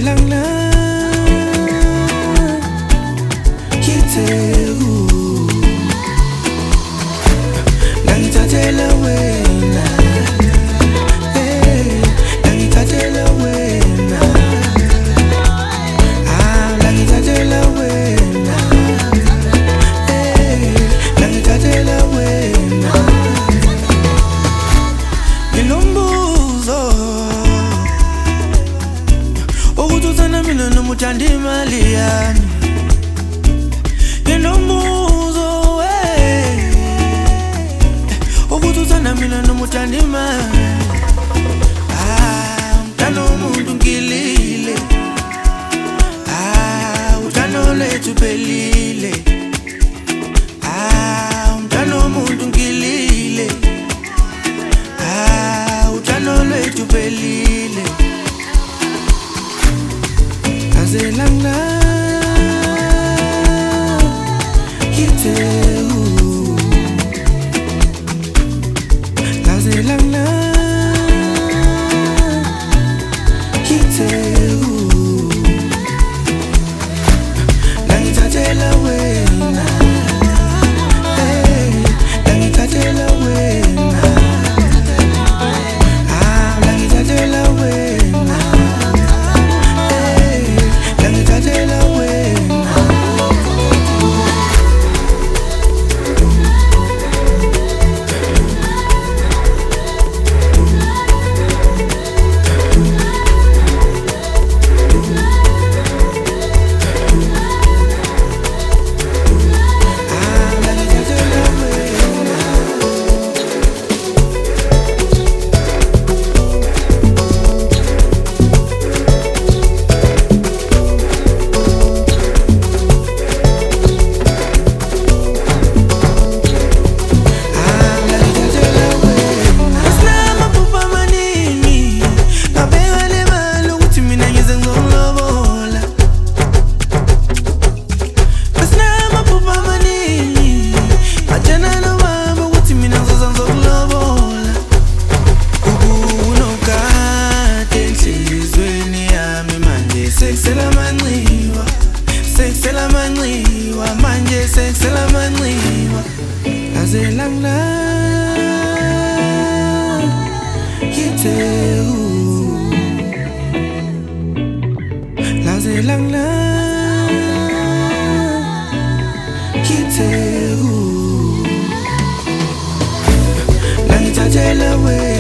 Langla Kitegu Langithathela wena Langithathela wena Langithathela wena Langithathela wena Nginombuzo ukuthi uthanda mina noma uthanda imali yami Nginombuzo ukuthi uthanda mina noma uthanda imali Uthanda umuntu ngilile uthando lethu pelile uthanda umuntu ngilile uthando lethu pelile Langla Kitegu Langla Kitegu Langithathela wena Langithathela wena Langithathela wena Langithathela wena Seksela manxiwa manje seksela manxiwa Langla Kitegu Langla Kitegu Langithathela wena